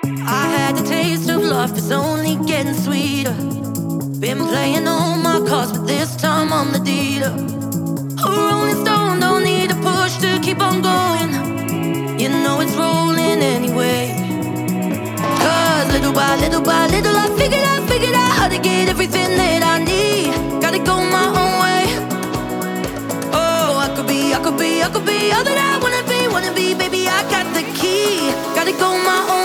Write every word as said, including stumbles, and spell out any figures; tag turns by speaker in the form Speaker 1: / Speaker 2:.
Speaker 1: I had the taste of love, it's only getting sweeter. Been playing all my cards, but this time I'm the dealer. A rolling stone, don't need a push to keep on going. You know it's rolling anyway. Cause little by little by little I figured out, figured out how to get everything that I need. Gotta go my own way. Oh, I could be, I could be, I could be all that I wanna be, wanna be, baby, I got the key. Gotta go my own way.